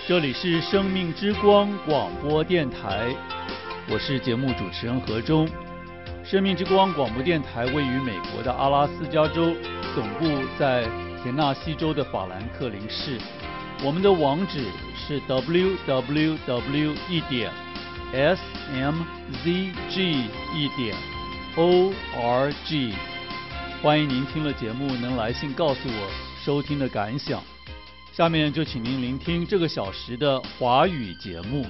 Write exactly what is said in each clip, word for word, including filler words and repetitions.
这里是生命之光广播电台，我是节目主持人何忠。生命之光广播电台位于美国的阿拉斯加州，总部在田纳西州的法兰克林市。我们的网址是 double-u double-u double-u 一点 s m z g 一点 o r g。欢迎您听了节目能来信告诉我收听的感想。下面就请您聆听这个小时的华语节目。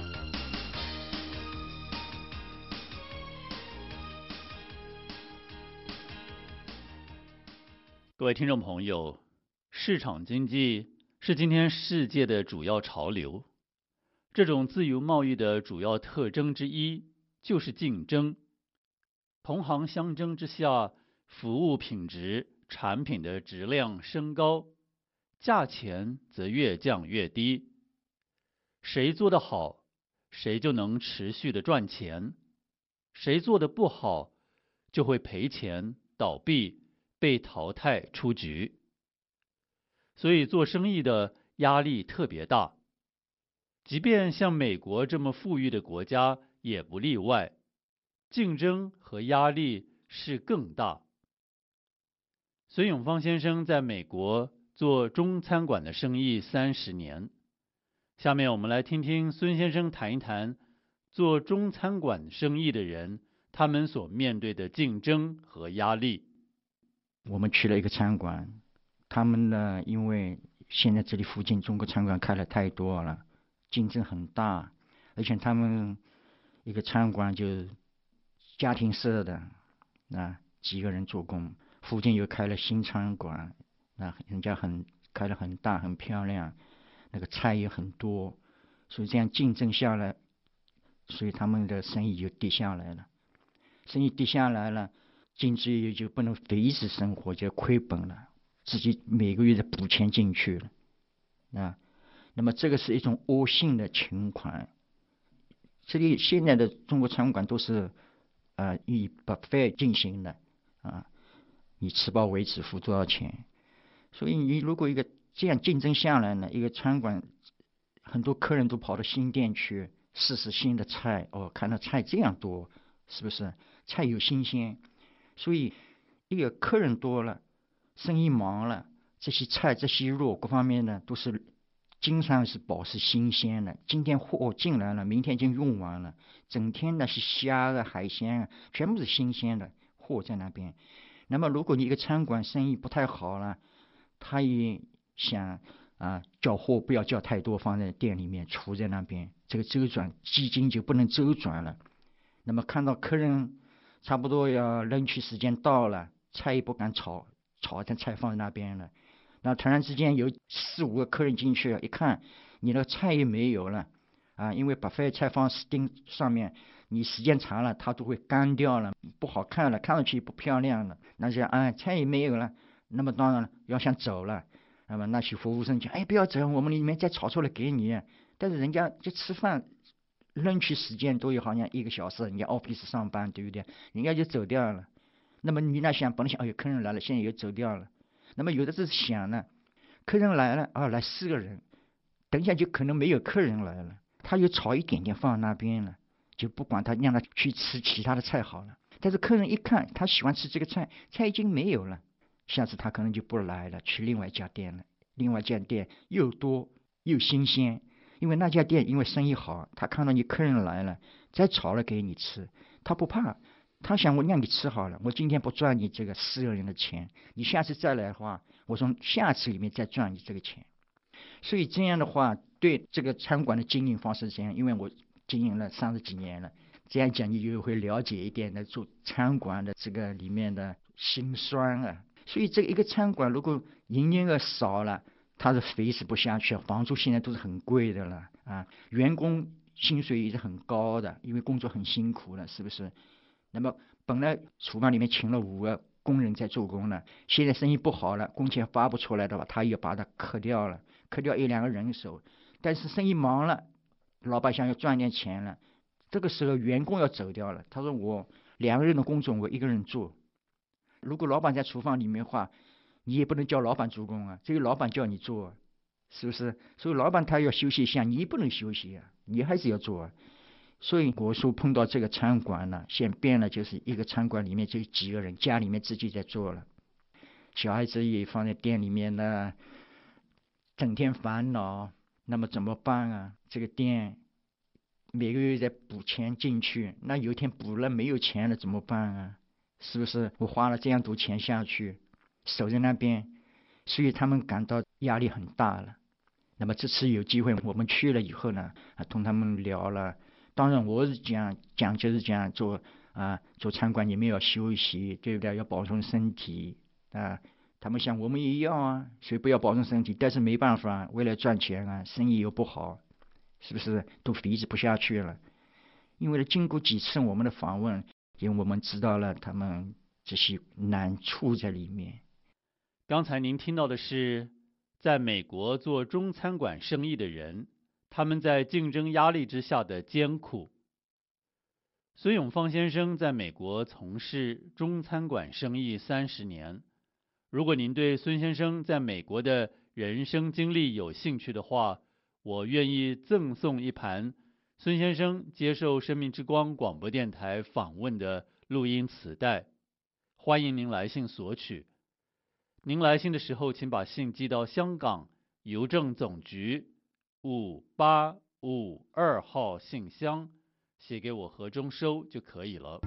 各位听众朋友，市场经济是今天世界的主要潮流。这种自由贸易的主要特征之一就是竞争。同行相争之下，服务品质、产品的质量升高，价钱则越降越低。谁做得好，谁就能持续的赚钱；谁做得不好，就会赔钱、倒闭、被淘汰出局。所以做生意的压力特别大，即便像美国这么富裕的国家也不例外，竞争和压力是更大。孙永芳先生在美国做中餐馆的生意三十年，下面我们来听听孙先生谈一谈做中餐馆生意的人他们所面对的竞争和压力。 我们去了一个餐馆，他们呢，因为现在这里附近中国餐馆开了太多了，竞争很大，而且他们一个餐馆就家庭式的，啊，几个人做工。附近又开了新餐馆，那人家很开得很大很漂亮，那个菜也很多，所以这样竞争下来，所以他们的生意就跌下来了。生意跌下来了，经济就不能维持生活，就亏本了，自己每个月的补钱进去了啊。那么这个是一种恶性的情况。这里现在的中国餐馆都是呃以 buffet 进行的啊。你吃饱为止，付多少钱？所以你如果一个这样竞争下来呢，一个餐馆很多客人都跑到新店去试试新的菜，哦，看到菜这样多，是不是？菜有新鲜，所以一个客人多了，生意忙了，这些菜这些肉各方面呢都是经常是保持新鲜的。今天货进来了，明天已经用完了，整天那些虾啊、海鲜啊，全部是新鲜的货在那边。那么如果你一个餐馆生意不太好了，他也想啊叫货不要叫太多放在店里面储在那边，这个周转基金就不能周转了。那么看到客人差不多要lunch时间到了，菜也不敢炒，炒的菜放在那边了。那突然之间有四五个客人进去，一看你的菜也没有了啊，因为把饭菜放钉上面，你时间长了它都会干掉了，不好看了，看上去不漂亮了。那就啊菜也没有了，那么当然了要想走了，那么那些服务生讲，哎不要走，我们里面再炒出来给你。但是人家就吃饭lunch时间都有好像一个小时，人家 office 上班，对不对？人家就走掉了。那么你那想本来想，哎呦客人来了，现在又走掉了。那么有的是想呢，客人来了啊，来四个人，等一下就可能没有客人来了，他又炒一点点放那边了，就不管他，让他去吃其他的菜好了。但是客人一看他喜欢吃这个菜，菜已经没有了，下次他可能就不来了，去另外一家店了。另外一家店又多又新鲜，因为那家店因为生意好，他看到你客人来了，再炒了给你吃，他不怕。他想我让你吃好了，我今天不赚你这个四个人的钱，你下次再来的话，我从下次里面再赚你这个钱。所以这样的话，对这个餐馆的经营方式这样，因为我经营了三十几年了，这样讲你就会了解一点的做餐馆的这个里面的辛酸啊。所以这个一个餐馆如果营业额少了，它是维持不下去，房租现在都是很贵的了啊，员工薪水也是很高的，因为工作很辛苦了，是不是？那么本来厨房里面请了五个工人在做工了，现在生意不好了，工钱发不出来的话，他也把它克掉了，克掉一两个人手。但是生意忙了，老板想要赚点钱了，这个时候员工要走掉了，他说我两个人的工作我一个人做。如果老板在厨房里面的话，你也不能叫老板做工啊，只有老板叫你做， 是不是？所以老板他要休息一下，你不能休息啊，你还是要做啊。所以我说碰到这个餐馆呢，现在变了，就是一个餐馆里面就几个人，家里面自己在做了，小孩子也放在店里面呢，整天烦恼，那么怎么办啊？这个店每个月在补钱进去，那有一天补了没有钱了怎么办啊？是不是？我花了这样多钱下去，守在那边，所以他们感到压力很大了。那么这次有机会我们去了以后呢，啊，同他们聊了。当然我是讲讲就是讲做啊做餐馆你们要休息，对不对？要保重身体啊。他们像我们也一样啊，所以不要保重身体，但是没办法，为了赚钱啊，生意又不好，是不是都肥不下去了？因为经过几次我们的访问，因为我们知道了他们这些难处在里面。 刚才您听到的是在美国做中餐馆生意的人，他们在竞争压力之下的艰苦。孙永芳先生在美国从事中餐馆生意三十年。如果您对孙先生在美国的人生经历有兴趣的话，我愿意赠送一盘孙先生接受生命之光广播电台访问的录音磁带，欢迎您来信索取。您来信的时候，请把信寄到香港邮政总局五八五二号信箱，写给我何中收就可以了。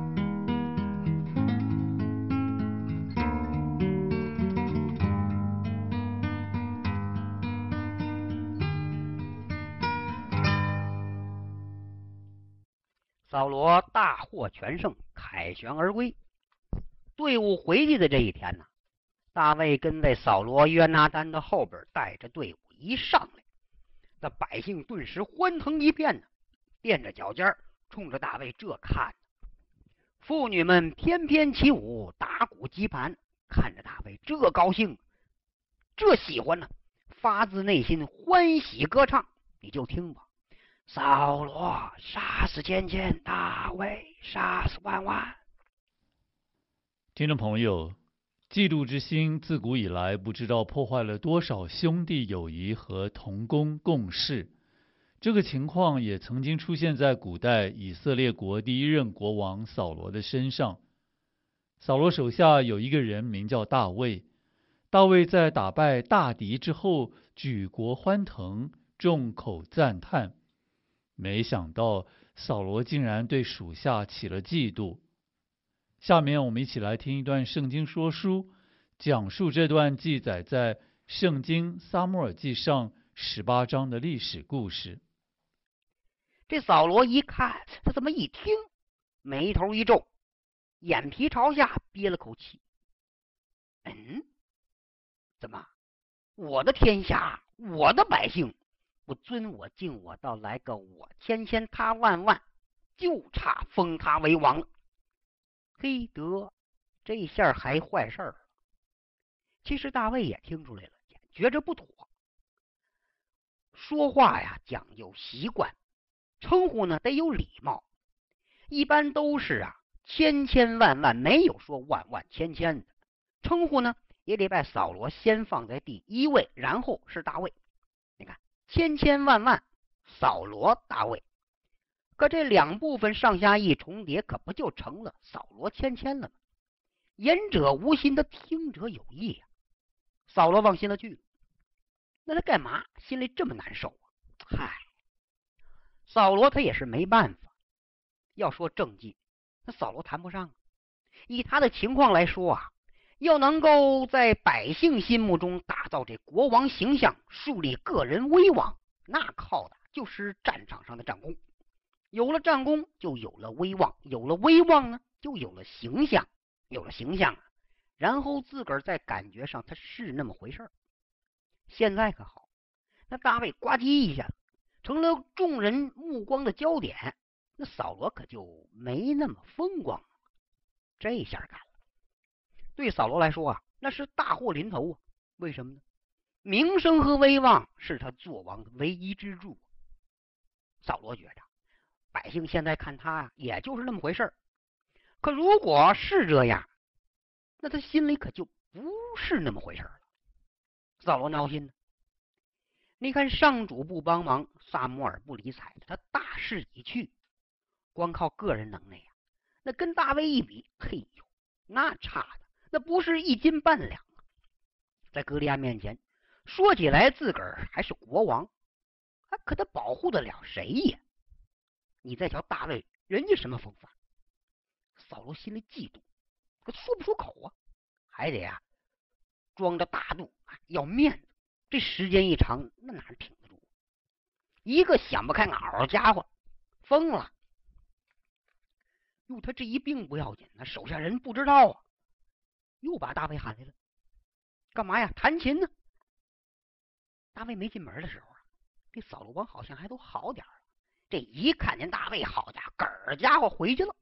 扫罗大获全胜，凯旋而归。队伍回去的这一天呢，大卫跟在扫罗约拿单的后边，带着队伍一上来，那百姓顿时欢腾一片呢，垫着脚尖冲着大卫这看。妇女们翩翩起舞，打鼓击盘，看着大卫这高兴，这喜欢呢，发自内心欢喜歌唱。你就听吧，扫罗杀死千千，大卫杀死万万。 听众朋友，嫉妒之心自古以来不知道破坏了多少兄弟友谊和同工共事。这个情况也曾经出现在古代以色列国第一任国王扫罗的身上。扫罗手下有一个人名叫大卫，大卫在打败大敌之后举国欢腾，众口赞叹。没想到扫罗竟然对属下起了嫉妒。下面我们一起来听一段圣经说书，讲述这段记载在圣经撒母耳记上十八章的历史故事。 这扫罗一看，他这么一听，眉头一皱，眼皮朝下憋了口气。嗯，怎么我的天下，我的百姓不尊我敬我，倒来个我千千他万万，就差封他为王了。嘿得，这下还坏事儿了。其实大卫也听出来了，觉着不妥。说话呀讲究习惯，称呼呢得有礼貌，一般都是啊千千万万，没有说万万千千的。称呼呢也得把扫罗先放在第一位，然后是大卫。你看千千万万，扫罗大卫，可这两部分上下一重叠，可不就成了扫罗千千了吗？言者无心的，听者有意呀、啊。扫罗往心了去了，那他干嘛心里这么难受啊？嗨，扫罗他也是没办法。要说政绩，那扫罗谈不上。以他的情况来说啊，要能够在百姓心目中打造这国王形象，树立个人威望，那靠的就是战场上的战功。有了战功，就有了威望，有了威望呢，就有了形象，有了形象啊，然后自个儿在感觉上他是那么回事儿。现在可好，那大卫呱唧一下成了众人目光的焦点，那扫罗可就没那么风光了。这下干了，对扫罗来说啊，那是大祸临头啊。为什么呢？名声和威望是他做王的唯一支柱。扫罗觉着百姓现在看他啊，也就是那么回事儿。可如果是这样，那他心里可就不是那么回事了。扫罗闹心呢， 你看上主不帮忙，萨摩尔不理睬的，他大势已去，光靠个人能耐呀，那跟大卫一比，嘿呦，那差的那不是一斤半两啊！在歌利亚面前，说起来自个儿还是国王，可他保护得了谁呀？你再瞧大卫，人家什么风范？扫罗心里嫉妒，可说不出口啊，还得呀装着大度，要面子。这时间一长，那哪挺得住？一个想不开袄家伙，疯了！哟，他这一病不要紧，那手下人不知道啊，又把大卫喊来了，干嘛呀？弹琴呢？大卫没进门的时候啊，这扫罗王好像还都好点了。这一看见大卫，好家伙，个儿家伙回去了。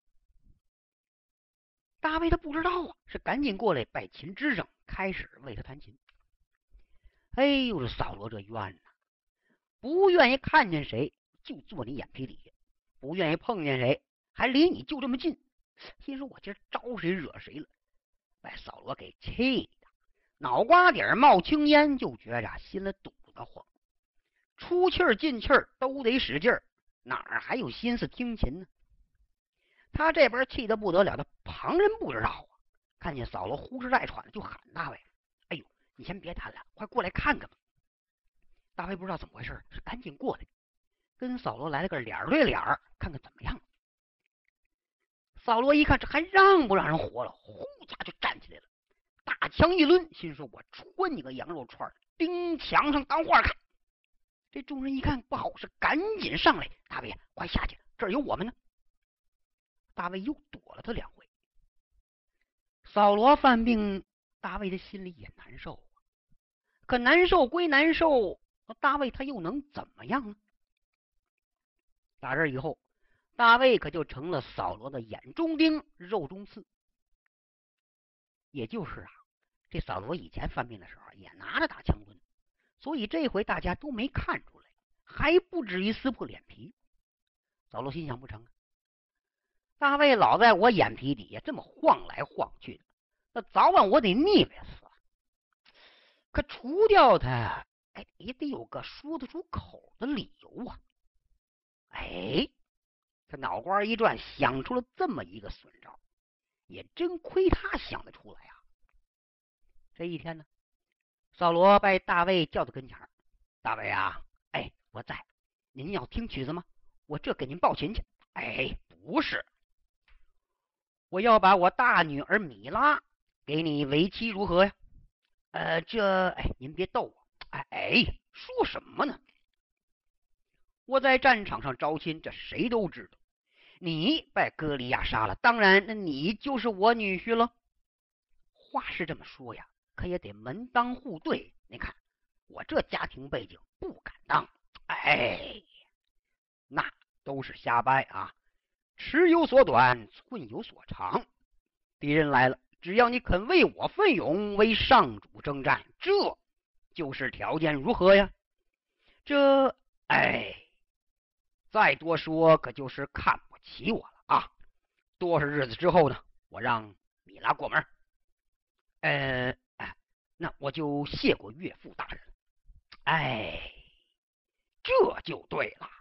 大卫他不知道啊，是赶紧过来拜琴之声，开始为他弹琴。哎呦，这扫罗这冤呐，不愿意看见谁就坐你眼皮底下，不愿意碰见谁还离你就这么近。心说我今儿招谁惹谁了，把扫罗给气的，脑瓜底冒青烟，就觉着心里堵得慌，出气儿进气儿都得使劲儿，哪儿还有心思听琴呢？他这边气得不得了，他旁人不知道啊，看见扫罗呼哧带喘的就喊大卫：“哎呦，你先别弹了，快过来看看吧。”大卫不知道怎么回事，是赶紧过来，跟扫罗来了个脸对脸，看看怎么样。扫罗一看，这还让不让人活了？呼家就站起来了，大枪一抡，心说：“我穿你个羊肉串，钉墙上当画看。”这众人一看不好，是赶紧上来：“大卫，快下去，这儿有我们呢。”大卫又躲了他两回。扫罗犯病，大卫的心里也难受，可难受归难受，大卫他又能怎么样呢？打这以后，大卫可就成了扫罗的眼中钉、肉中刺。也就是啊，这扫罗以前犯病的时候也拿着大枪抡，所以这回大家都没看出来，还不至于撕破脸皮。扫罗心想，不成啊，大卫老在我眼皮底下这么晃来晃去的，那早晚我得腻歪死。可除掉他，哎，也得有个说得出口的理由啊！哎，他脑瓜一转，想出了这么一个损招，也真亏他想得出来啊！这一天呢，扫罗把大卫叫到跟前儿：“大卫啊，哎，我在，您要听曲子吗？我这给您报琴去。”“哎，不是，我要把我大女儿米拉给你为妻，如何呀？”“呃，这……哎，您别逗我，哎哎，说什么呢？我在战场上招亲，这谁都知道。你把歌利亚杀了，当然，那你就是我女婿了。话是这么说呀，可也得门当户对。你看我这家庭背景，不敢当。哎，那都是瞎掰啊！尺有所短，寸有所长。敌人来了，只要你肯为我奋勇，为上主征战，这就是条件，如何呀？这……哎，再多说可就是看不起我了啊！多少日子之后呢，我让米拉过门。呃，那我就谢过岳父大人。哎，这就对了。”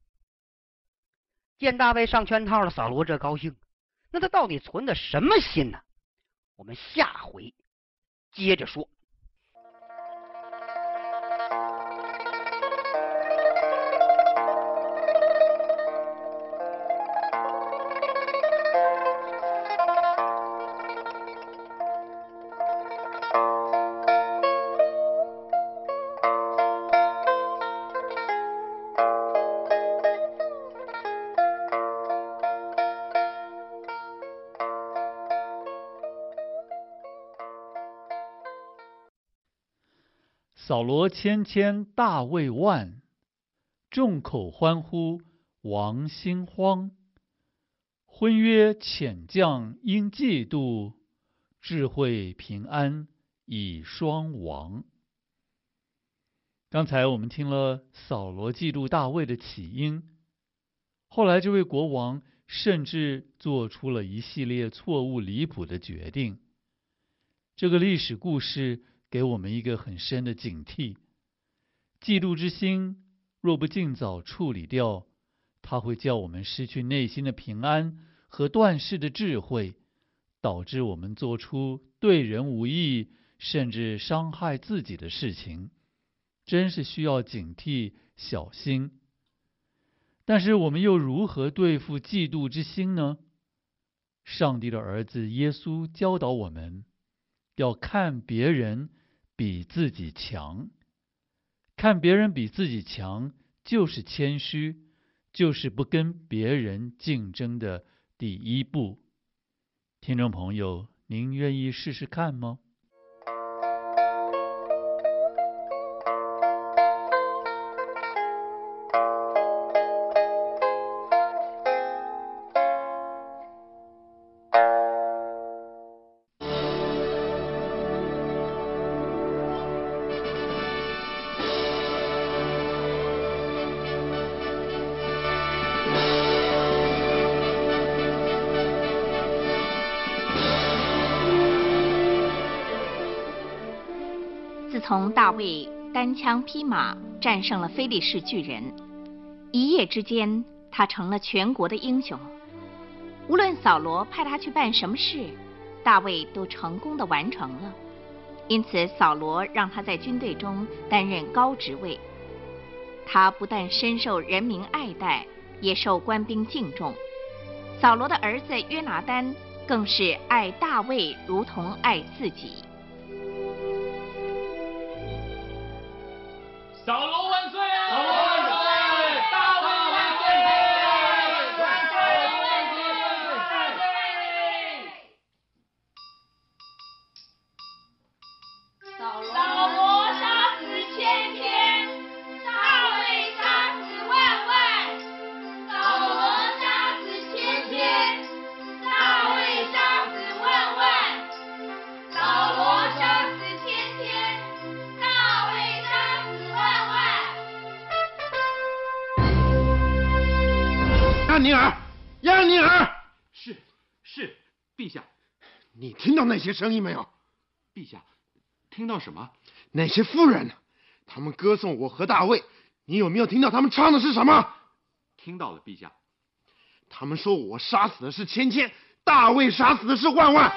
见大卫上圈套了，扫罗这高兴，那他到底存的什么心呢？我们下回接着说。 扫罗千千，大卫万，众口欢呼，王心慌。婚约遣将因嫉妒，智慧平安已双亡。刚才我们听了扫罗嫉妒大卫的起因，后来这位国王甚至做出了一系列错误离谱的决定。这个历史故事给我们一个很深的警惕， 嫉妒之心若不尽早处理掉，它会叫我们失去内心的平安和断事的智慧，导致我们做出对人无益，甚至伤害自己的事情，真是需要警惕小心。但是我们又如何对付嫉妒之心呢？上帝的儿子耶稣教导我们，要看别人比自己强。看别人比自己强，就是谦虚，就是不跟别人竞争的第一步。听众朋友，您愿意试试看吗？ 自从大卫单枪匹马战胜了非利士巨人，一夜之间他成了全国的英雄。无论扫罗派他去办什么事，大卫都成功的完成了。因此扫罗让他在军队中担任高职位。他不但深受人民爱戴，也受官兵敬重。扫罗的儿子约拿单更是爱大卫如同爱自己。 扫罗万岁！扫罗万岁！大卫万岁！万岁！万岁！ 扫罗杀死千千，大卫杀死万万。扫罗杀死千千，大卫杀死万万。扫罗杀死千千，大卫杀死万万。 亚尼尔，亚尼尔， 是是，陛下。 你听到那些声音没有？ 陛下，听到什么？ 那些妇人，他们歌颂我和大卫，你有没有听到他们唱的是什么？ 听到了，陛下。 他们说我杀死的是千千，大卫杀死的是万万。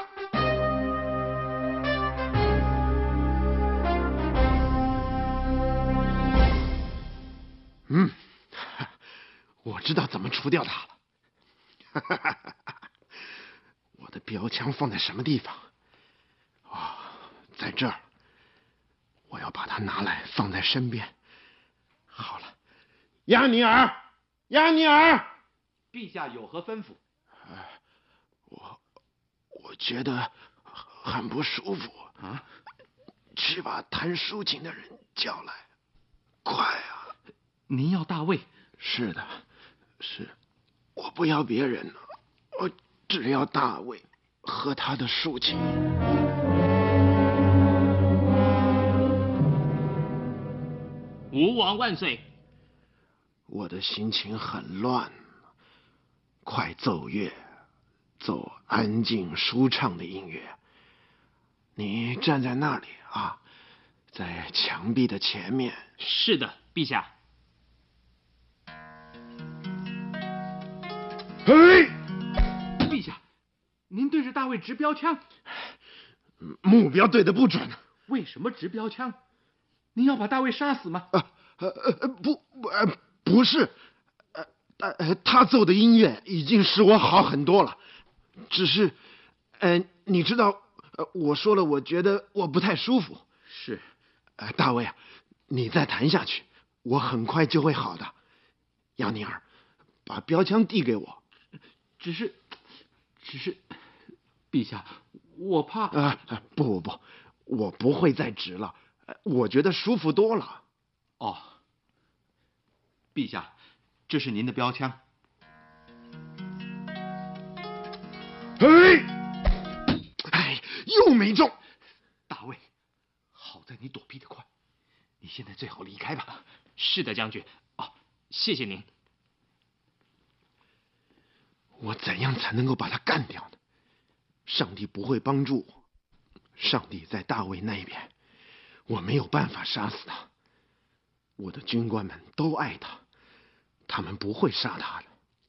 嗯，我知道怎么除掉他了。我的标枪放在什么地方？哦，在这儿。我要把它拿来放在身边。好了，亚尼尔，亚尼尔， 陛下有何吩咐？ 呃、我我觉得很不舒服啊！ 去把弹竖琴的人叫来，快啊！ 您要大卫？ 是的，是，我不要别人了，我只要大卫和他的竖琴。 吾王万岁！ 我的心情很乱，快奏乐，奏安静舒畅的音乐。你站在那里啊，在墙壁的前面。 是的，陛下。 嘿， 陛下，您对着大卫执标枪， 目标对得不准。 为什么执标枪？您要把大卫杀死吗？ 呃呃呃不不呃不是，呃呃他奏的音乐已经使我好很多了，只是，呃你知道，呃我说了，我觉得我不太舒服。 是， 呃大卫啊，你再弹下去，我很快就会好的。亚尼尔，把标枪递给我。 只是，只是，陛下，我怕。 啊、呃、不不不，我不会再执了。我觉得舒服多了。 哦，陛下，这是您的标枪。 哎，哎，又没中。 大卫，好在你躲避得快，你现在最好离开吧。是的，将军。哦，谢谢您。 我怎样才能够把他干掉呢？上帝不会帮助我，上帝在大卫那边。我没有办法杀死他。 我的军官们都爱他，他们不会杀他的。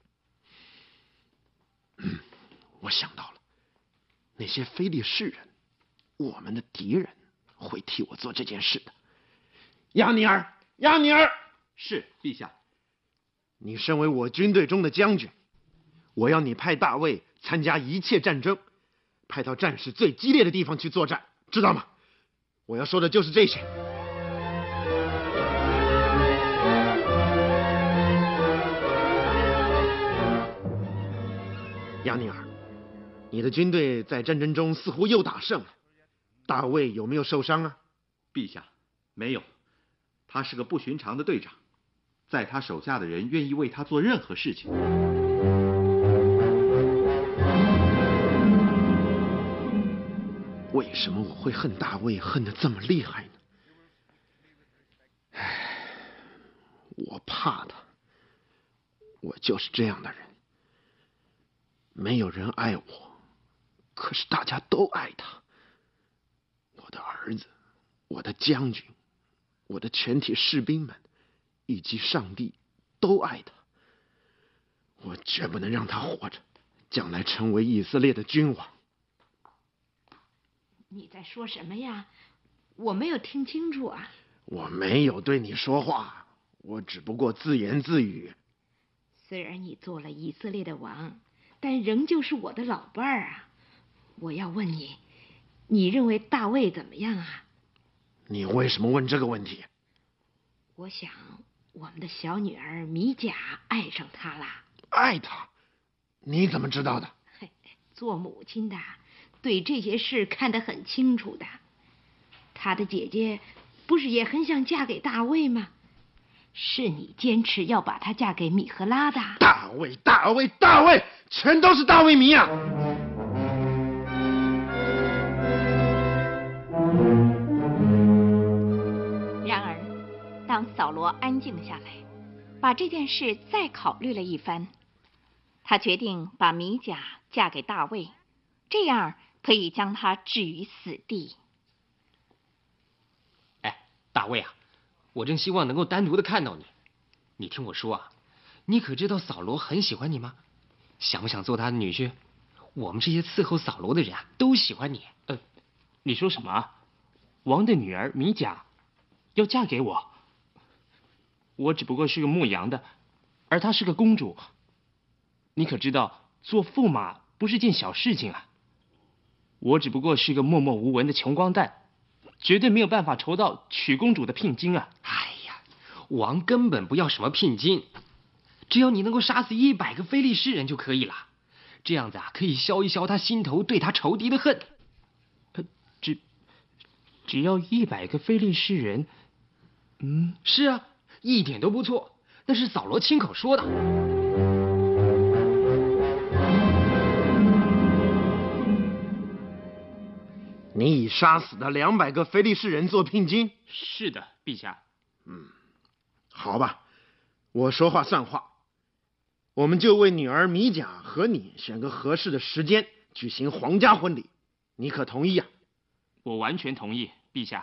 嗯，我想到了，那些非利士人，我们的敌人，会替我做这件事的。亚尼尔，亚尼尔， 是陛下。 你身为我军队中的将军，我要你派大卫参加一切战争，派到战事最激烈的地方去作战，知道吗？我要说的就是这些。亚尼尔，你的军队在战争中似乎又打胜了，大卫有没有受伤啊？ 陛下，没有，他是个不寻常的队长，在他手下的人愿意为他做任何事情。 为什么我会恨大卫恨得这么厉害呢？唉，我怕他，我就是这样的人。没有人爱我，可是大家都爱他。我的儿子，我的将军，我的全体士兵们，以及上帝都爱他。我绝不能让他活着，将来成为以色列的君王。 你在说什么呀？我没有听清楚啊。 我没有对你说话，我只不过自言自语。 虽然你做了以色列的王，但仍旧是我的老伴儿啊！我要问你，你认为大卫怎么样啊？ 你为什么问这个问题？ 我想我们的小女儿米甲爱上他了。 爱他？你怎么知道的？ 嘿，做母亲的对这些事看得很清楚的。她的姐姐不是也很想嫁给大卫吗？是你坚持要把她嫁给米赫拉的。 大卫，大卫，大卫，全都是大卫迷啊！ 然而，当扫罗安静下来，把这件事再考虑了一番，他决定把米甲嫁给大卫，这样可以将她置于死地。 哎，大卫啊，我真希望能够单独的看到你。你听我说啊，你可知道扫罗很喜欢你吗？想不想做他的女婿？我们这些伺候扫罗的人啊，都喜欢你。 呃，你说什么？王的女儿米甲要嫁给我？我只不过是个牧羊的，而她是个公主。你可知道，做驸马不是件小事情啊。我只不过是个默默无闻的穷光蛋，绝对没有办法筹到娶公主的聘金啊！ 哎呀，王根本不要什么聘金，只要你能够杀死一百个非利士人就可以了。这样子啊，可以消一消他心头对他仇敌的恨。 呃，只只要一百个非利士人，嗯， 是啊，一点都不错。那是扫罗亲口说的。 你以杀死的两百个非利士人做聘金？ 是的，陛下。 嗯，好吧，我说话算话。我们就为女儿米甲和你选个合适的时间举行皇家婚礼，你可同意啊？ 我完全同意，陛下。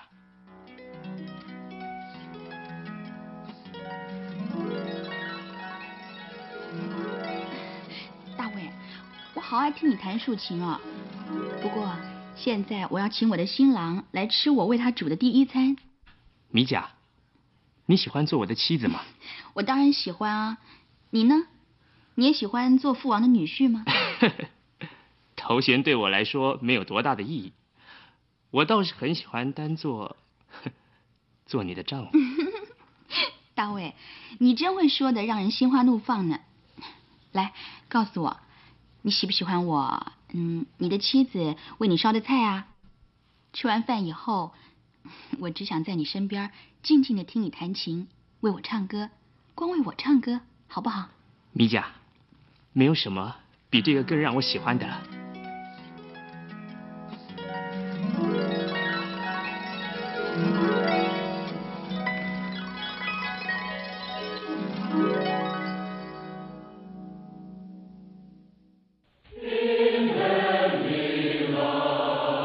大卫，我好爱听你弹竖琴哦。不过现在我要请我的新郎来吃我为他煮的第一餐。 米甲，你喜欢做我的妻子吗？ 我当然喜欢啊。你呢？你也喜欢做父王的女婿吗？ 头衔对我来说没有多大的意义，我倒是很喜欢当做做你的丈夫。 大卫，你真会说的，让人心花怒放呢。来，告诉我，你喜不喜欢我？嗯，你的妻子为你烧的菜啊？吃完饭以后，我只想在你身边静静的听你弹琴，为我唱歌，光为我唱歌，好不好？ 米甲，没有什么比这个更让我喜欢的了。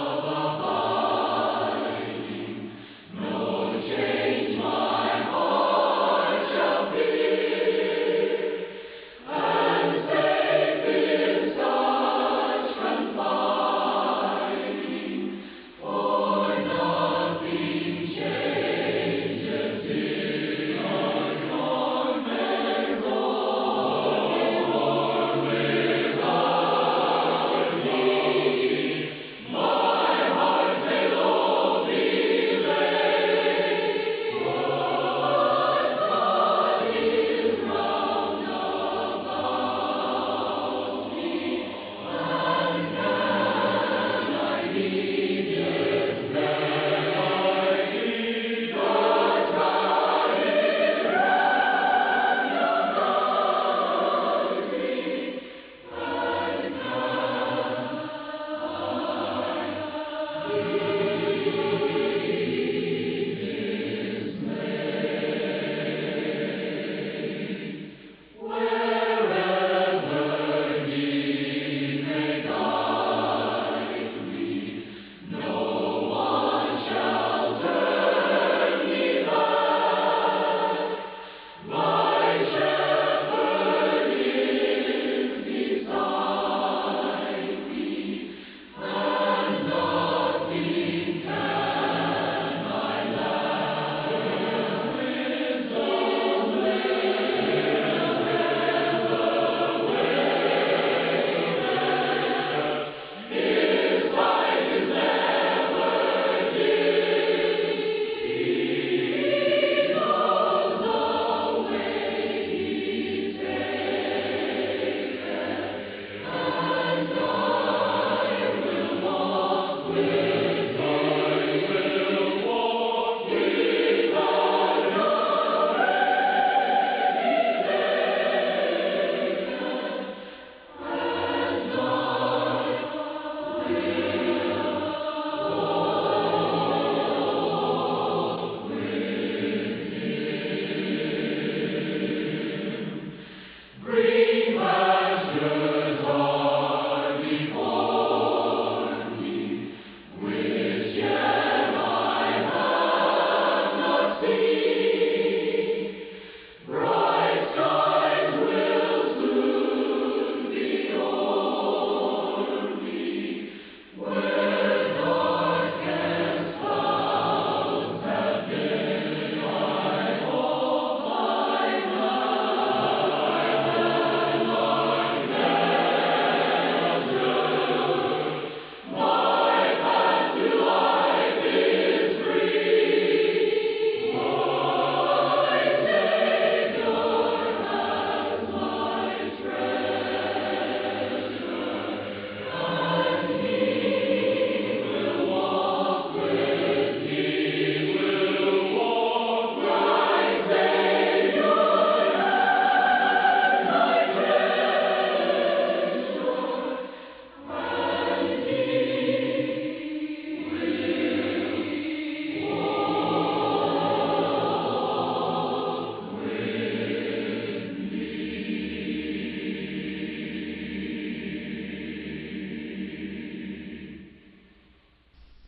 No change my heart.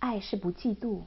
爱是不嫉妒。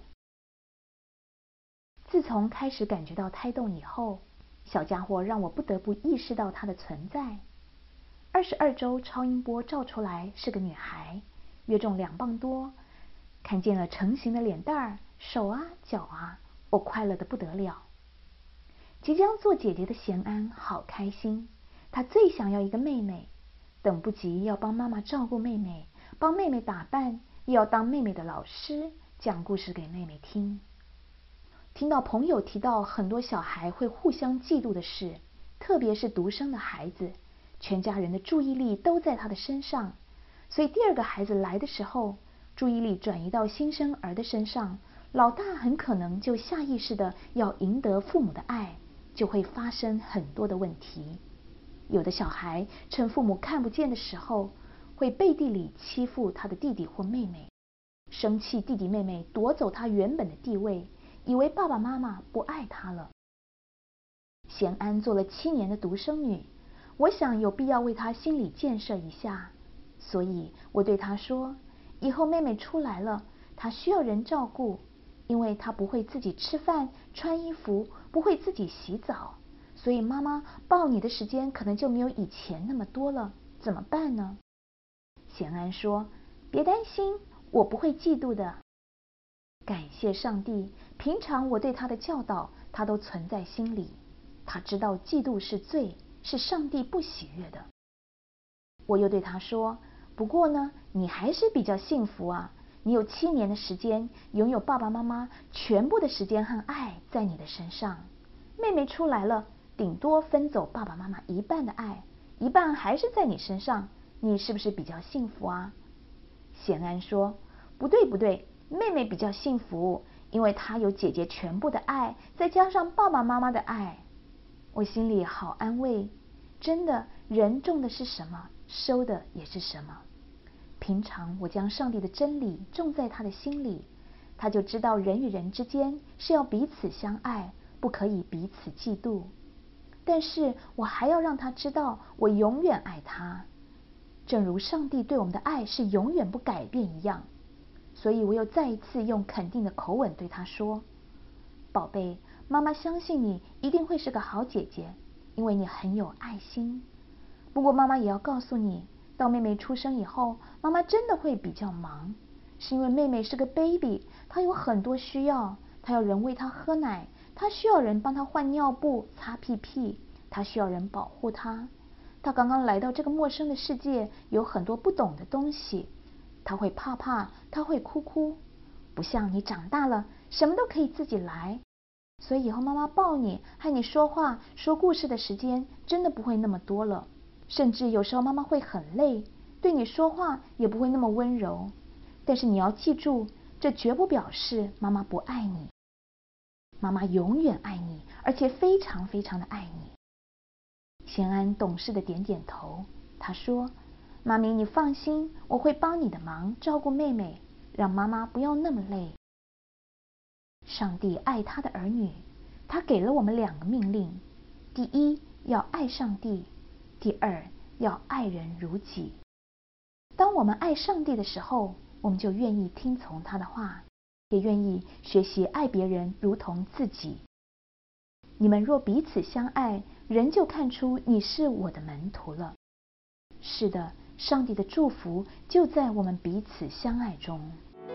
自从开始感觉到胎动以后，小家伙让我不得不意识到它的存在。二十二周超音波照出来是个女孩，约重两磅多，看见了成型的脸蛋儿、手啊脚啊，我快乐得不得了。即将做姐姐的贤安好开心，她最想要一个妹妹，等不及要帮妈妈照顾妹妹，帮妹妹打扮，又要当妹妹的老师，讲故事给妹妹听。听到朋友提到很多小孩会互相嫉妒的事，特别是独生的孩子，全家人的注意力都在他的身上，所以第二个孩子来的时候，注意力转移到新生儿的身上，老大很可能就下意识的要赢得父母的爱，就会发生很多的问题。有的小孩趁父母看不见的时候，会背地里欺负他的弟弟或妹妹，生气弟弟妹妹夺走他原本的地位，以为爸爸妈妈不爱他了。贤安做了七年的独生女，我想有必要为她心理建设一下，所以我对她说，以后妹妹出来了，她需要人照顾，因为她不会自己吃饭、穿衣服，不会自己洗澡，所以妈妈抱你的时间可能就没有以前那么多了，怎么办呢？贤安说，别担心，我不会嫉妒的。感谢上帝，平常我对他的教导，他都存在心里。他知道嫉妒是罪，是上帝不喜悦的。我又对他说，不过呢，你还是比较幸福啊，你有七年的时间，拥有爸爸妈妈全部的时间和爱在你的身上。妹妹出来了，顶多分走爸爸妈妈一半的爱，一半还是在你身上，你是不是比较幸福啊？贤安说，不对不对，妹妹比较幸福，因为她有姐姐全部的爱，再加上爸爸妈妈的爱。我心里好安慰，真的，人种的是什么，收的也是什么。平常我将上帝的真理种在他的心里，他就知道人与人之间是要彼此相爱，不可以彼此嫉妒。但是我还要让他知道，我永远爱他，正如上帝对我们的爱是永远不改变一样。所以我又再一次用肯定的口吻对他说，宝贝，妈妈相信你一定会是个好姐姐，因为你很有爱心。不过妈妈也要告诉你，到妹妹出生以后，妈妈真的会比较忙，是因为妹妹是个 baby， 她有很多需要，她要人喂她喝奶，她需要人帮她换尿布、擦屁屁，她需要人保护她。她刚刚来到这个陌生的世界，有很多不懂的东西，她会怕怕，她会哭哭，不像你长大了，什么都可以自己来。所以以后妈妈抱你，和你说话、说故事的时间真的不会那么多了，甚至有时候妈妈会很累，对你说话也不会那么温柔。但是你要记住，这绝不表示妈妈不爱你，妈妈永远爱你，而且非常非常的爱你。贤安懂事的点点头，他说，妈咪你放心，我会帮你的忙，照顾妹妹，让妈妈不要那么累。上帝爱他的儿女，他给了我们两个命令，第一，要爱上帝，第二，要爱人如己。当我们爱上帝的时候，我们就愿意听从他的话，也愿意学习爱别人如同自己。你们若彼此相爱，人就看出你是我的门徒了。是的，上帝的祝福就在我们彼此相爱中。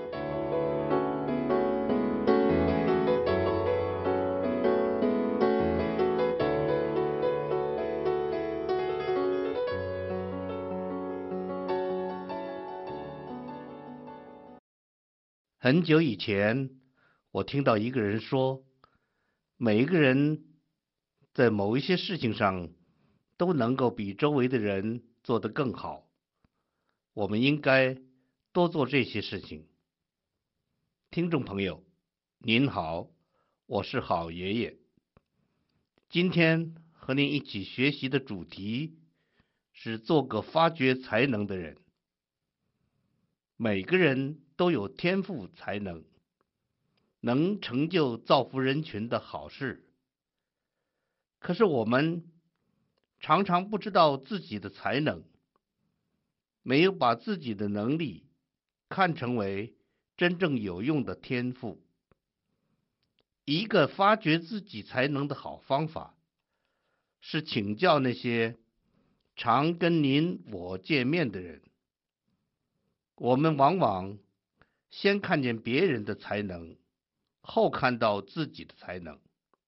很久以前，我听到一个人说，每一个人在某一些事情上都能够比周围的人做得更好。我们应该多做这些事情。听众朋友，您好，我是好爷爷。今天和您一起学习的主题是做个发掘才能的人。每个人都有天赋才能，能成就造福人群的好事。可是我们常常不知道自己的才能，没有把自己的能力看成为真正有用的天赋。一个发掘自己才能的好方法，是请教那些常跟您我见面的人。我们往往先看见别人的才能，后看到自己的才能。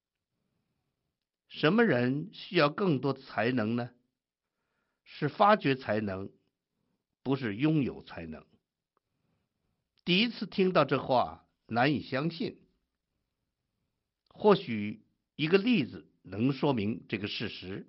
什么人需要更多的才能呢？是发掘才能，不是拥有才能。第一次听到这话，难以相信。或许一个例子能说明这个事实。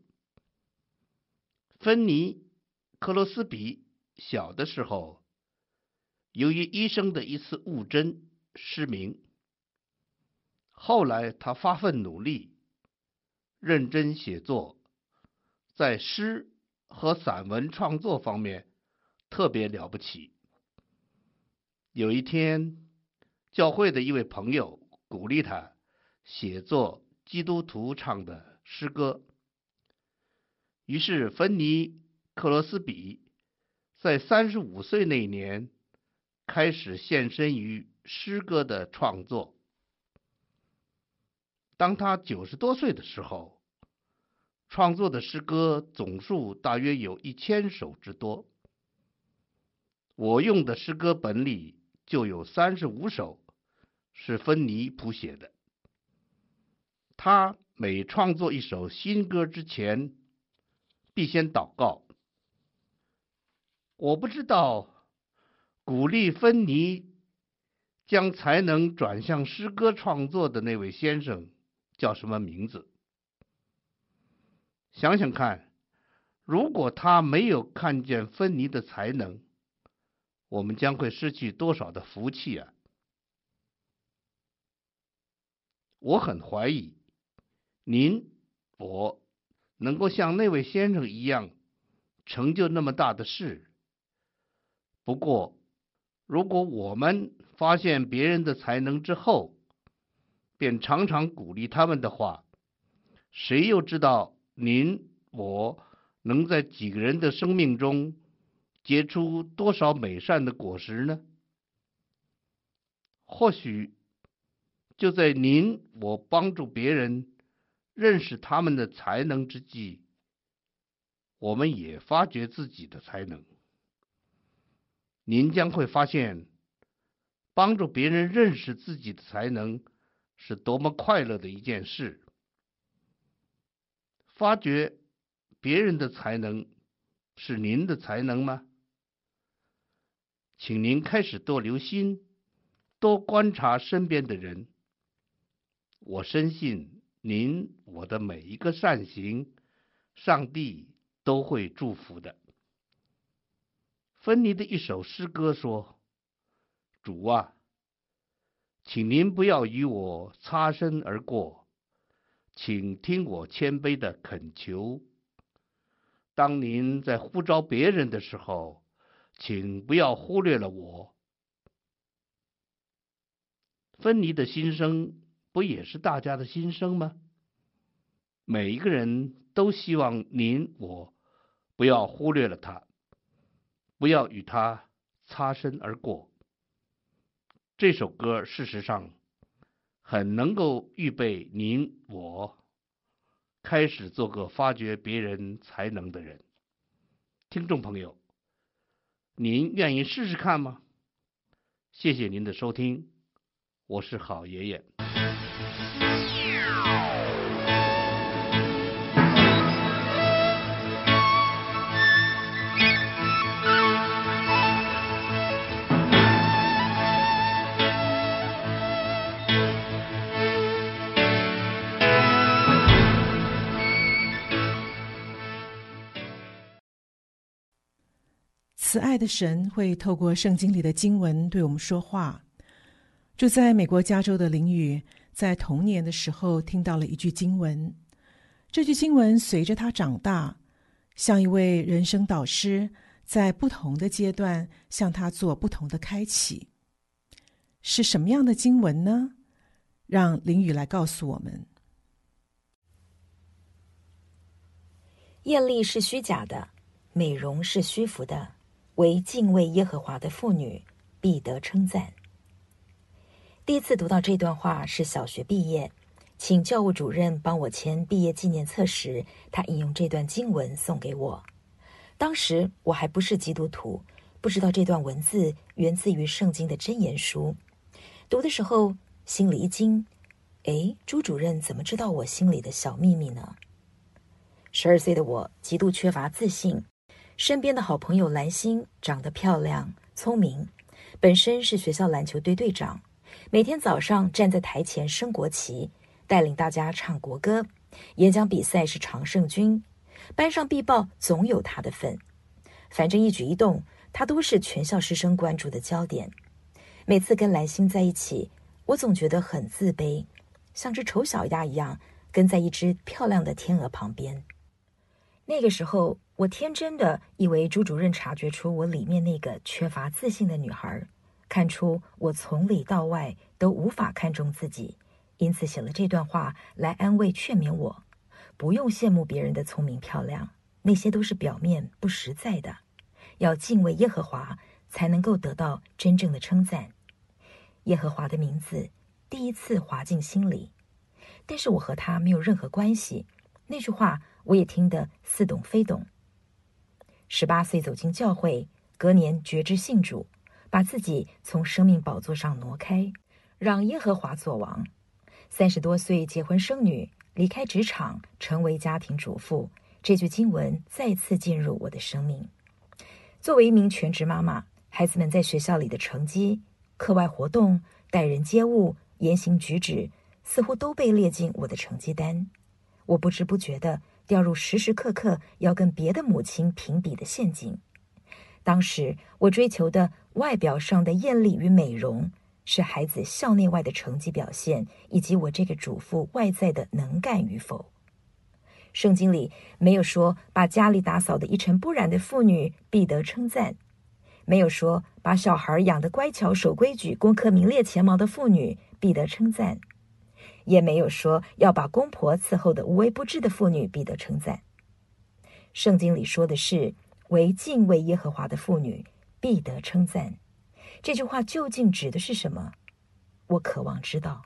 芬尼·克罗斯比小的时候，由于医生的一次误诊失明。后来他发奋努力，认真写作，在诗和散文创作方面特别了不起。有一天，教会的一位朋友鼓励他写作基督徒唱的诗歌。于是芬尼·克罗斯比在三十五岁那年开始献身于诗歌的创作。当他九十多岁的时候，创作的诗歌总数大约有一千首之多。我用的诗歌本里就有三十五首是芬尼谱写的。他每创作一首新歌之前，必先祷告。我不知道鼓励芬尼将才能转向诗歌创作的那位先生叫什么名字。想想看，如果他没有看见芬尼的才能，我们将会失去多少的福气啊！我很怀疑您我能够像那位先生一样成就那么大的事。不过如果我们发现别人的才能之后，便常常鼓励他们的话，谁又知道您我能在几个人的生命中结出多少美善的果实呢？或许就在您我帮助别人认识他们的才能之际，我们也发掘自己的才能。您将会发现，帮助别人认识自己的才能是多么快乐的一件事。发掘别人的才能是您的才能吗？请您开始多留心，多观察身边的人。我深信您我的每一个善行，上帝都会祝福的。芬尼的一首诗歌说：主啊，请您不要与我擦身而过，请听我谦卑的恳求。当您在呼召别人的时候，请不要忽略了我。芬尼的心声不也是大家的心声吗？每一个人都希望您我不要忽略了他，不要与他擦身而过。这首歌事实上很能够预备您我开始做个发掘别人才能的人。听众朋友，您愿意试试看吗？谢谢您的收听，我是好爷爷。 慈爱的神会透过圣经里的经文对我们说话。住在美国加州的林宇在童年的时候听到了一句经文，这句经文随着他长大，像一位人生导师，在不同的阶段向他做不同的开启。是什么样的经文呢？让林宇来告诉我们。 艳丽是虚假的，美容是虚浮的，唯敬畏耶和华的妇女必得称赞。 第一次读到这段话是小学毕业，请教务主任帮我签毕业纪念册时，他引用这段经文送给我。当时我还不是基督徒，不知道这段文字源自于圣经的箴言书。读的时候心里一惊，诶，朱主任怎么知道我心里的小秘密呢？十二岁的我极度缺乏自信，身边的好朋友兰心长得漂亮聪明，本身是学校篮球队队长，每天早上站在台前升国旗，带领大家唱国歌，演讲比赛是常胜军，班上必报总有他的份，反正一举一动他都是全校师生关注的焦点。每次跟兰心在一起，我总觉得很自卑，像只丑小鸭一样跟在一只漂亮的天鹅旁边。那个时候我天真的以为朱主任察觉出我里面那个缺乏自信的女孩，看出我从里到外都无法看重自己，因此写了这段话来安慰劝勉我，不用羡慕别人的聪明漂亮，那些都是表面不实在的，要敬畏耶和华才能够得到真正的称赞。耶和华的名字第一次滑进心里，但是我和他没有任何关系，那句话我也听得似懂非懂。十八岁走进教会，隔年决志信主，把自己从生命宝座上挪开，让耶和华做王。三十多岁结婚生女，离开职场，成为家庭主妇，这句经文再次进入我的生命。作为一名全职妈妈，孩子们在学校里的成绩、课外活动、待人接物、言行举止，似乎都被列进我的成绩单。我不知不觉地掉入时时刻刻要跟别的母亲评比的陷阱。当时我追求的外表上的艳丽与美容，是孩子校内外的成绩表现，以及我这个主妇外在的能干与否。圣经里没有说把家里打扫得一尘不染的妇女必得称赞，没有说把小孩养得乖巧守规矩功课名列前茅的妇女必得称赞，也没有说要把公婆伺候的无微不至的妇女必得称赞。圣经里说的是为敬畏耶和华的妇女必得称赞。这句话究竟指的是什么？我渴望知道。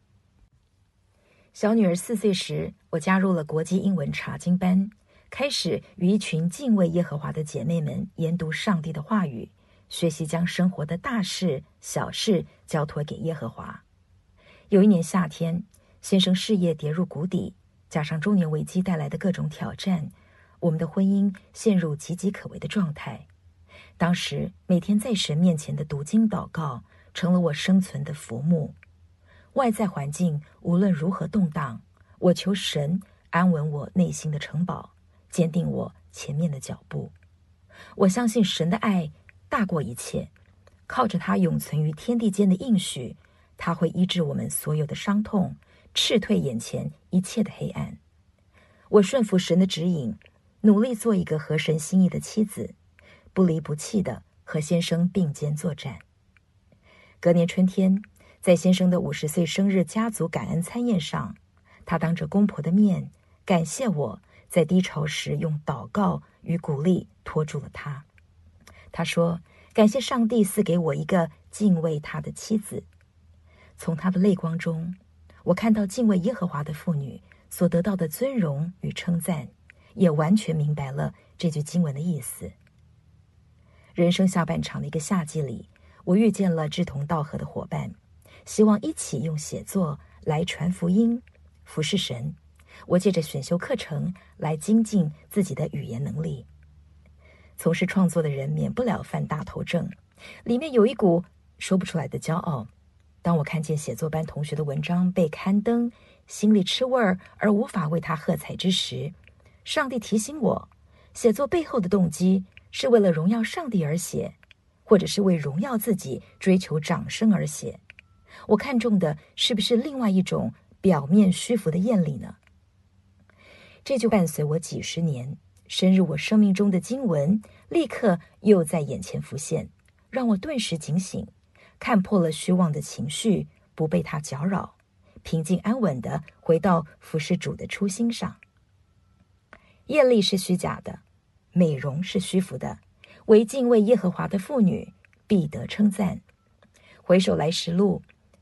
小女儿四岁时，我加入了国际英文查经班，开始与一群敬畏耶和华的姐妹们研读上帝的话语，学习将生活的大事小事交托给耶和华。有一年夏天，先生事业跌入谷底，加上中年危机带来的各种挑战，我们的婚姻陷入岌岌可危的状态。当时每天在神面前的读经祷告成了我生存的浮木。外在环境无论如何动荡，我求神安稳我内心的城堡，坚定我前面的脚步。我相信神的爱大过一切，靠着他永存于天地间的应许，他会医治我们所有的伤痛，斥退眼前一切的黑暗。我顺服神的指引，努力做一个合神心意的妻子，不离不弃的和先生并肩作战。隔年春天，在先生的五十岁生日家族感恩餐宴上，他当着公婆的面感谢我在低潮时用祷告与鼓励拖住了他。他说，感谢上帝赐给我一个敬畏他的妻子。从他的泪光中，我看到敬畏耶和华的妇女所得到的尊荣与称赞，也完全明白了这句经文的意思。人生下半场的一个夏季里，我遇见了志同道合的伙伴，希望一起用写作来传福音、服侍神。我借着选修课程来精进自己的语言能力。从事创作的人免不了犯大头症，里面有一股说不出来的骄傲。当我看见写作班同学的文章被刊登，心里吃味儿而无法为他喝彩之时，上帝提醒我，写作背后的动机是为了荣耀上帝而写，或者是为荣耀自己追求掌声而写。我看重的是不是另外一种表面虚浮的艳丽呢？这就伴随我几十年，深入我生命中的经文立刻又在眼前浮现，让我顿时警醒，看破了虚妄的情绪，不被它搅扰，平静安稳地回到服侍主的初心上。艳丽是虚假的，美容是虚浮的，唯敬畏耶和华的妇女必得称赞。回首来时路，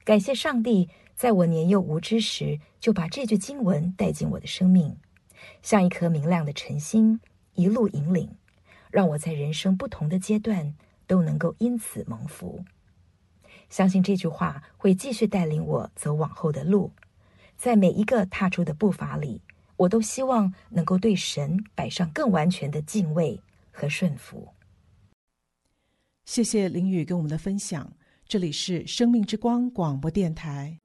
感谢上帝，在我年幼无知时，就把这句经文带进我的生命，像一颗明亮的晨星，一路引领，让我在人生不同的阶段都能够因此蒙福。相信这句话会继续带领我走往后的路，在每一个踏出的步伐里，我都希望能够对神摆上更完全的敬畏和顺服。 谢谢林宇跟我们的分享，这里是生命之光广播电台。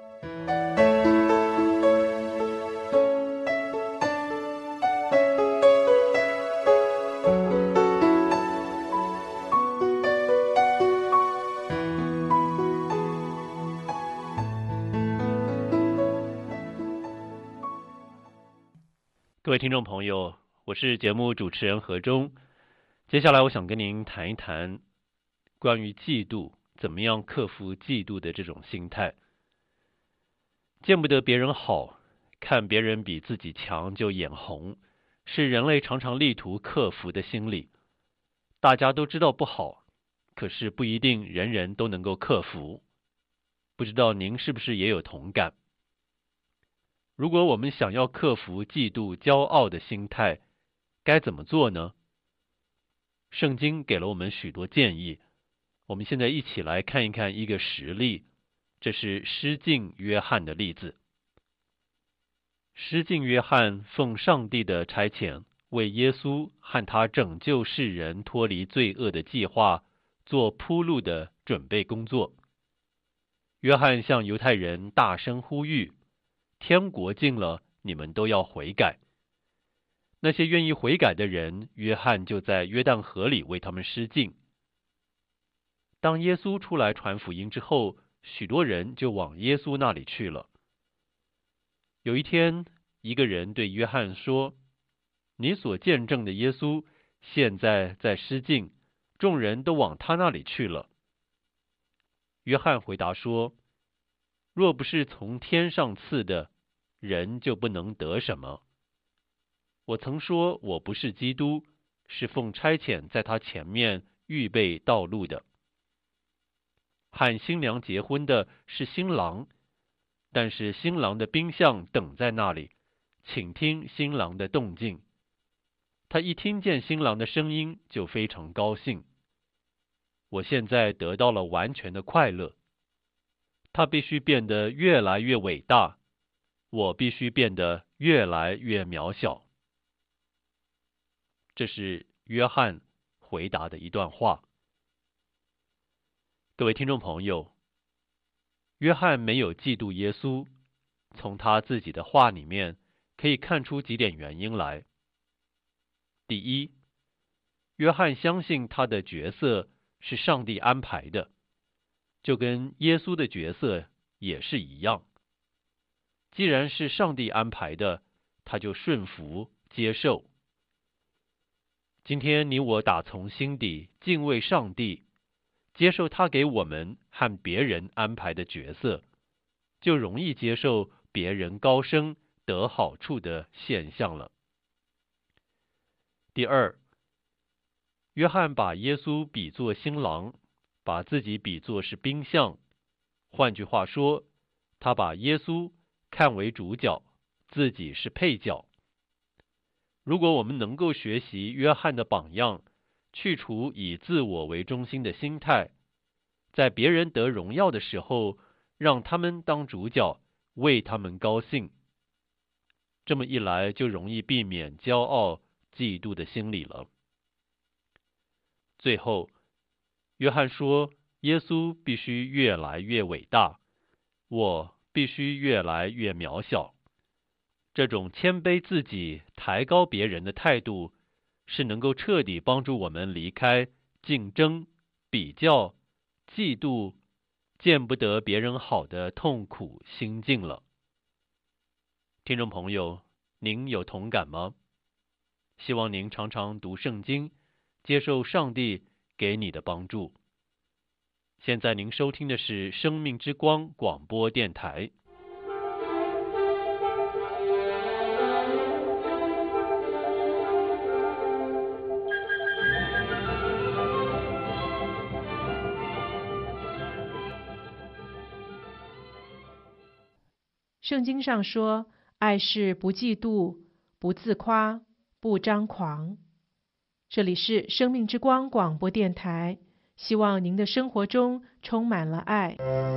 各位听众朋友，我是节目主持人何忠。接下来我想跟您谈一谈关于嫉妒，怎么样克服嫉妒的这种心态。见不得别人好，看别人比自己强就眼红，是人类常常力图克服的心理。大家都知道不好，可是不一定人人都能够克服。不知道您是不是也有同感？如果我们想要克服嫉妒、骄傲的心态，该怎么做呢？圣经给了我们许多建议，我们现在一起来看一看一个实例，这是施浸约翰的例子。施浸约翰奉上帝的差遣，为耶稣和他拯救世人脱离罪恶的计划做铺路的准备工作。约翰向犹太人大声呼吁，天国近了，你们都要悔改。那些愿意悔改的人，约翰就在约旦河里为他们施浸。当耶稣出来传福音之后，许多人就往耶稣那里去了。有一天，一个人对约翰说：“你所见证的耶稣，现在在施浸，众人都往他那里去了。”约翰回答说：“若不是从天上赐的，人就不能得什么。我曾说我不是基督，是奉差遣在他前面预备道路的。和新娘结婚的是新郎，但是新郎的宾相等在那里，请听新郎的动静。他一听见新郎的声音，就非常高兴。我现在得到了完全的快乐。他必须变得越来越伟大，我必须变得越来越渺小。”这是约翰回答的一段话。各位听众朋友，约翰没有嫉妒耶稣，从他自己的话里面可以看出几点原因来。第一，约翰相信他的角色是上帝安排的，就跟耶稣的角色也是一样。既然是上帝安排的，他就顺服接受。今天你我打从心底敬畏上帝，接受他给我们和别人安排的角色，就容易接受别人高升得好处的现象了。第二，约翰把耶稣比作新郎，把自己比作是宾相，换句话说，他把耶稣看为主角，自己是配角。如果我们能够学习约翰的榜样，去除以自我为中心的心态，在别人得荣耀的时候，让他们当主角，为他们高兴。这么一来，就容易避免骄傲、嫉妒的心理了。最后，约翰说，耶稣必须越来越伟大，我必须越来越渺小。这种谦卑自己、抬高别人的态度，是能够彻底帮助我们离开竞争、比较、嫉妒、见不得别人好的痛苦心境了。听众朋友，您有同感吗？希望您常常读圣经，接受上帝给你的帮助。现在您收听的是生命之光广播电台。 圣经上说，爱是不嫉妒、不自夸、不张狂。这里是生命之光广播电台，希望您的生活中充满了爱。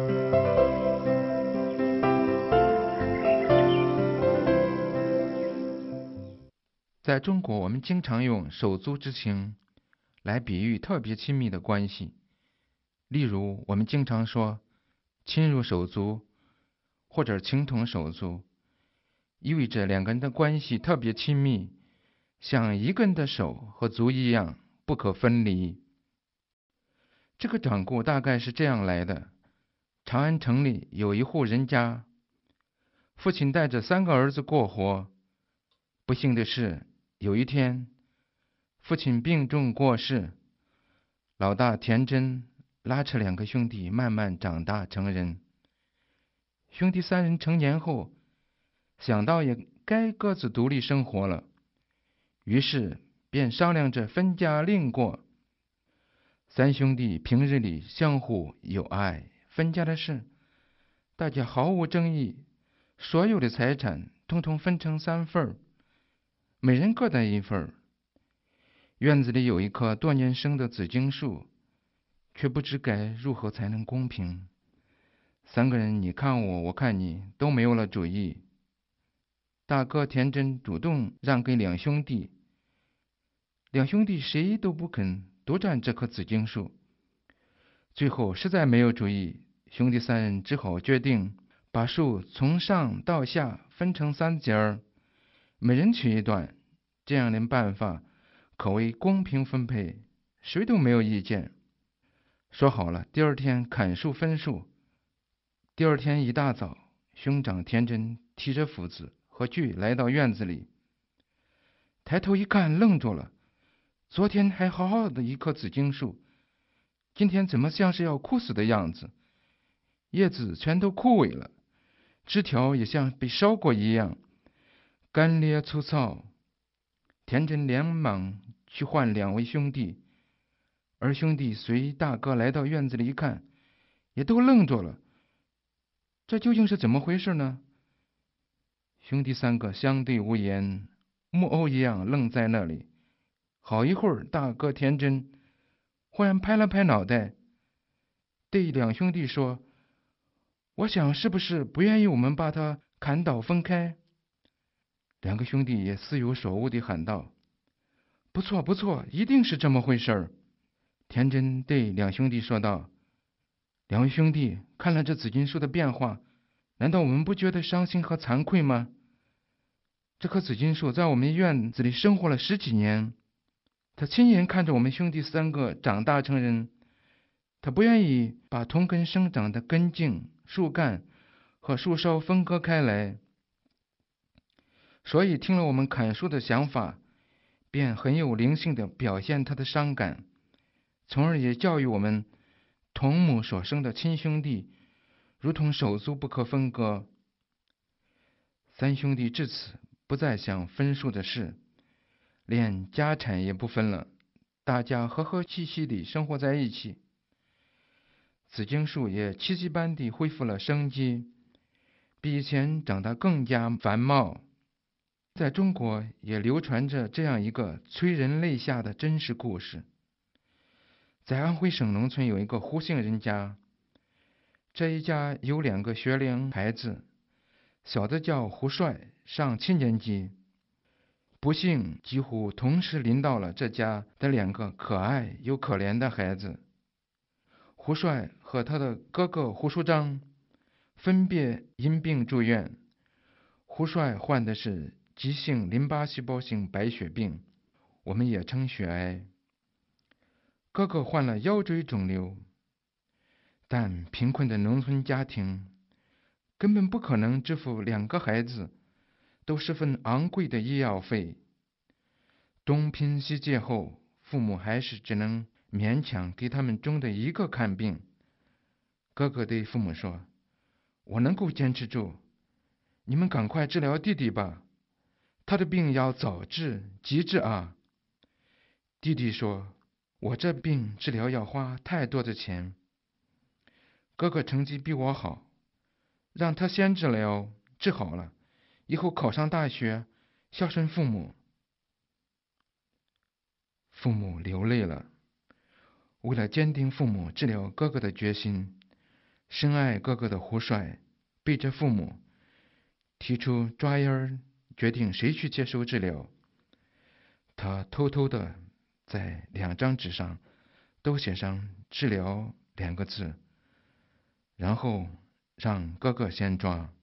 在中国，我们经常用手足之情来比喻特别亲密的关系。例如，我们经常说亲如手足或者情同手足，意味着两个人的关系特别亲密，像一个人的手和足一样不可分离。这个典故大概是这样来的：长安城里有一户人家，父亲带着三个儿子过活。不幸的是，有一天父亲病重过世，老大田真拉扯两个兄弟慢慢长大成人。兄弟三人成年后，想到也该各自独立生活了，于是便商量着分家另过。三兄弟平日里相互友爱，分家的事大家毫无争议，所有的财产统统分成三份，每人各带一份。院子里有一棵多年生的紫荆树，却不知该如何才能公平。三个人你看我，我看你，都没有了主意。大哥田真主动让给两兄弟，两兄弟谁都不肯独占这棵紫荆树。最后实在没有主意，兄弟三人只好决定把树从上到下分成三节儿，每人取一段。这样的办法可谓公平分配，谁都没有意见。说好了，第二天砍树分树。第二天一大早，兄长田真提着斧子和锯来到院子里，抬头一看，愣住了。昨天还好好的一棵紫荆树，今天怎么像是要枯死的样子？叶子全都枯萎了，枝条也像被烧过一样，干裂粗糙。田真连忙去唤两位兄弟，二兄弟随大哥来到院子里一看，也都愣住了。这究竟是怎么回事呢？兄弟三个相对无言，木偶一样愣在那里。好一会儿，大哥田真忽然拍了拍脑袋，对两兄弟说：“我想是不是不愿意我们把它砍倒分开？”两个兄弟也似有所悟地喊道：“不错不错，一定是这么回事儿。”田真对两兄弟说道：“两位兄弟，看了这紫荆树的变化，难道我们不觉得伤心和惭愧吗？这棵紫荆树在我们院子里生活了十几年，他亲眼看着我们兄弟三个长大成人，他不愿意把同根生长的根茎、树干和树梢分割开来，所以听了我们砍树的想法，便很有灵性地表现他的伤感，从而也教育我们同母所生的亲兄弟如同手足不可分割。三兄弟至此不再想分树的事，连家产也不分了，大家和和气气地生活在一起。紫荆树也奇迹般地恢复了生机，比以前长得更加繁茂。在中国也流传着这样一个催人泪下的真实故事。在安徽省农村有一个胡姓人家，这一家有两个学龄孩子，小的叫胡帅，上七年级。不幸几乎同时临到了这家的两个可爱又可怜的孩子。胡帅和他的哥哥胡书章分别因病住院。胡帅患的是急性淋巴细胞性白血病，我们也称血癌。哥哥患了腰椎肿瘤，但贫困的农村家庭根本不可能支付两个孩子都十分昂贵的医药费。东拼西借后，父母还是只能勉强给他们中的一个看病。哥哥对父母说：“我能够坚持住，你们赶快治疗弟弟吧，他的病要早治急治啊。”弟弟说：“我这病治疗要花太多的钱，哥哥成绩比我好，让他先治疗， 治好了，以后考上大学，孝顺父母。父母流泪了。为了坚定父母治疗哥哥的决心，深爱哥哥的胡帅背着父母提出抓眼儿决定谁去接受治疗。他偷偷的在两张纸上都写上治疗两个字，然后让哥哥先抓。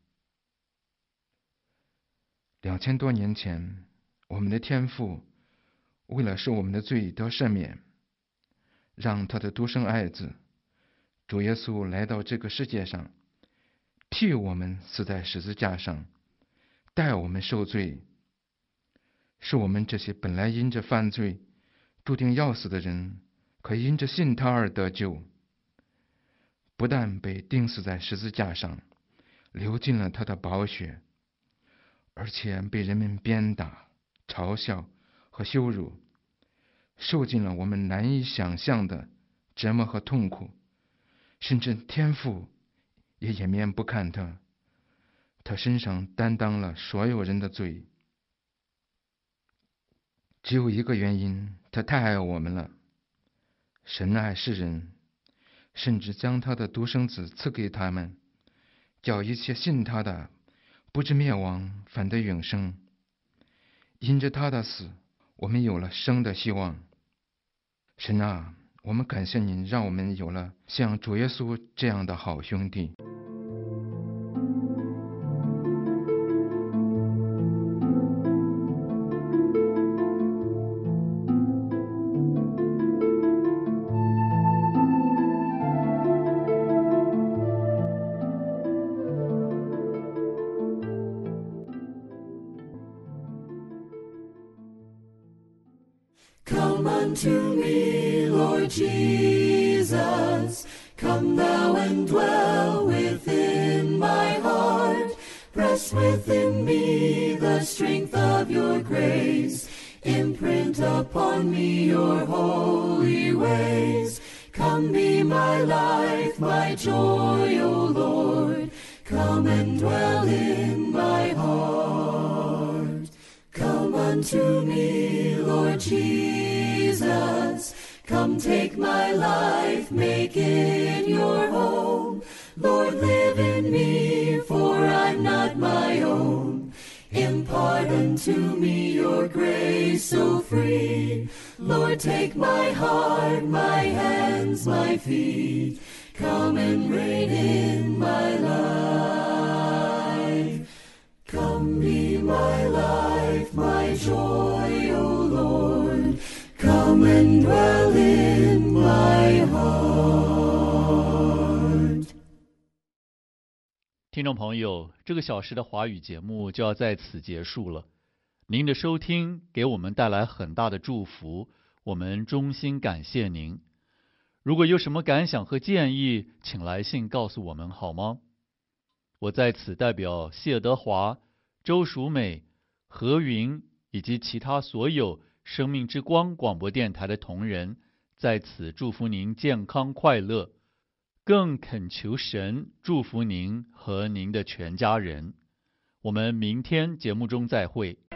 两千多年前，我们的天父为了使我们的罪得赦免，让他的独生爱子主耶稣来到这个世界上，替我们死在十字架上，代我们受罪，使我们这些本来因着犯罪注定要死的人，可因着信他而得救。不但被钉死在十字架上，流尽了他的宝血，而且被人们鞭打、嘲笑和羞辱，受尽了我们难以想象的折磨和痛苦，甚至天父也掩面不看他。他身上担当了所有人的罪。只有一个原因，他太爱我们了。神爱世人，甚至将他的独生子赐给他们，叫一切信他的不至灭亡，反得永生。因着他的死，我们有了生的希望。神啊，我们感谢您，让我们有了像主耶稣这样的好兄弟。 Come unto me, Lord Jesus, come thou and dwell within my heart. Press within me the strength of your grace. Imprint upon me your holy ways. Come be my life, my joy, O Lord. Come and dwell in my heart. Come unto me, Lord Jesus. Come take my life, make it your home. Lord, live in me, for I'm not my own. Impart unto me your grace so free. Lord, take my heart, my hands, my feet. Come and reign in my life. Come be my life, my joy, O Lord. Come and dwell in my heart. 听众朋友，这个小时的华语节目就要在此结束了。您的收听给我们带来很大的祝福，我们衷心感谢您。如果有什么感想和建议，请来信告诉我们好吗？我在此代表谢德华、周淑美、何云以及其他所有生命之光广播电台的同仁，在此祝福您健康快乐，更恳求神祝福您和您的全家人。我们明天节目中再会。